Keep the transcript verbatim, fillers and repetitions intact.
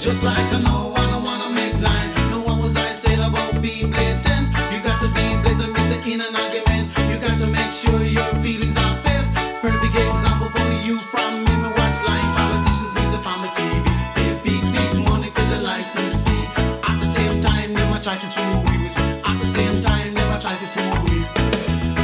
Just like I know I don't wanna make line. No one was I said about being blatant. You got to be blatant, miss it in an argument. You got to make sure your feelings are felt. Perfect example for you from me, me watch line. Politicians miss it on the T V. Pay big, big money for the license fee. At the same time, them a try to fool